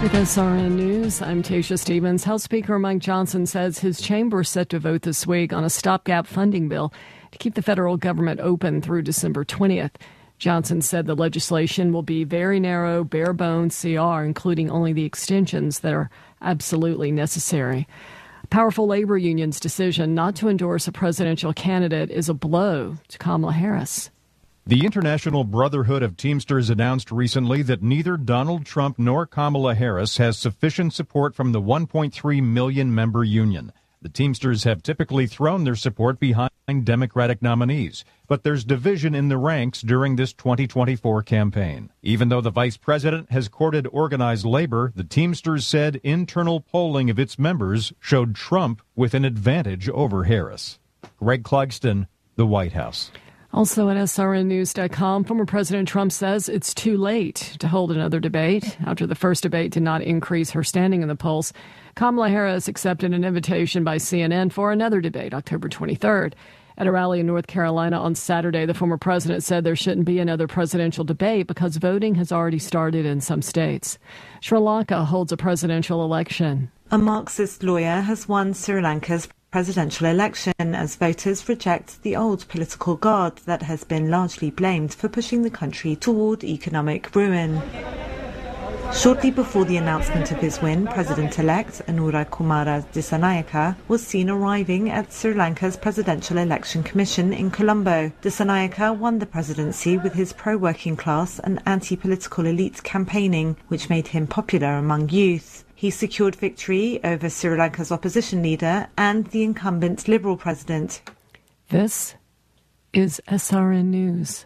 With SRN News, I'm Tasha Stevens. House Speaker Mike Johnson says his chamber is set to vote this week on a stopgap funding bill to keep the federal government open through December 20th. Johnson said the legislation will be very narrow, bare-bones CR, including only the extensions that are absolutely necessary. A powerful labor union's decision not to endorse a presidential candidate is a blow to Kamala Harris. The International Brotherhood of Teamsters announced recently that neither Donald Trump nor Kamala Harris has sufficient support from the 1.3 million member union. The Teamsters have typically thrown their support behind Democratic nominees, but there's division in the ranks during this 2024 campaign. Even though the vice president has courted organized labor, the Teamsters said internal polling of its members showed Trump with an advantage over Harris. Greg Clugston, the White House. Also at SRNnews.com, former President Trump says it's too late to hold another debate. After the first debate did not increase her standing in the polls, Kamala Harris accepted an invitation by CNN for another debate, October 23rd. At a rally in North Carolina on Saturday, the former president said there shouldn't be another presidential debate because voting has already started in some states. Sri Lanka holds a presidential election. A Marxist lawyer has won Sri Lanka's presidential election as voters reject the old political guard that has been largely blamed for pushing the country toward economic ruin. Shortly before the announcement of his win, President-elect Anura Kumara Dissanayaka was seen arriving at Sri Lanka's Presidential Election Commission in Colombo. Dissanayaka won the presidency with his pro-working class and anti-political elite campaigning, which made him popular among youth. He secured victory over Sri Lanka's opposition leader and the incumbent Liberal president. This is SRN News.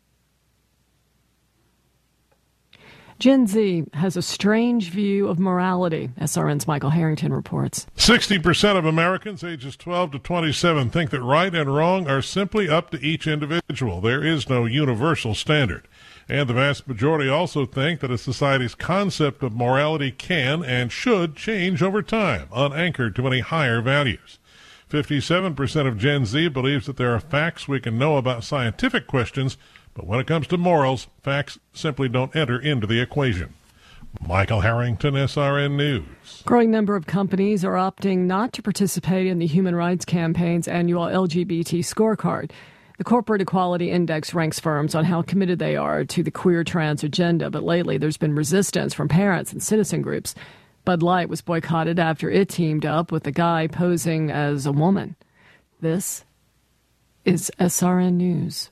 Gen Z has a strange view of morality, SRN's Michael Harrington reports. 60% of Americans ages 12 to 27 think that right and wrong are simply up to each individual. There is no universal standard. And the vast majority also think that a society's concept of morality can and should change over time, unanchored to any higher values. 57% of Gen Z believes that there are facts we can know about scientific questions, but when it comes to morals, facts simply don't enter into the equation. Michael Harrington, SRN News. Growing number of companies are opting not to participate in the Human Rights Campaign's annual LGBT scorecard. The Corporate Equality Index ranks firms on how committed they are to the queer trans agenda, but lately there's been resistance from parents and citizen groups. Bud Light was boycotted after it teamed up with a guy posing as a woman. This is SRN News.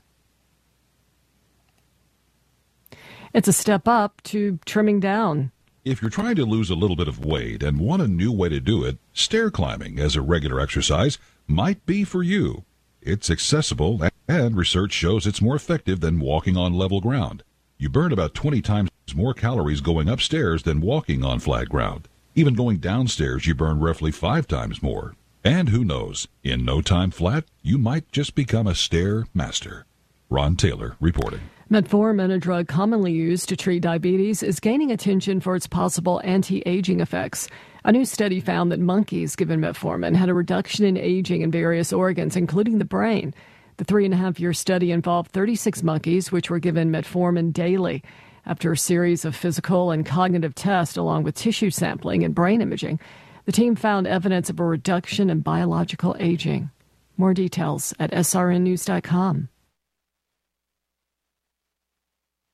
It's a step up to trimming down. If you're trying to lose a little bit of weight and want a new way to do it, stair climbing as a regular exercise might be for you. It's accessible, and research shows it's more effective than walking on level ground. You burn about 20 times more calories going upstairs than walking on flat ground. Even going downstairs, you burn roughly 5 times more. And who knows, in no time flat, you might just become a stair master. Ron Taylor reporting. Metformin, a drug commonly used to treat diabetes, is gaining attention for its possible anti-aging effects. A new study found that monkeys given metformin had a reduction in aging in various organs, including the brain. The 3.5-year study involved 36 monkeys, which were given metformin daily. After a series of physical and cognitive tests, along with tissue sampling and brain imaging, the team found evidence of a reduction in biological aging. More details at srnnews.com.